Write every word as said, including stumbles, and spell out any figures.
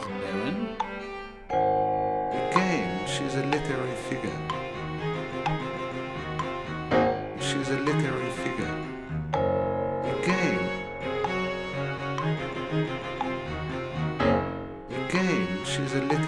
Ewan? Again, she's a literary figure. She's a literary figure. Again. Again, she's a literary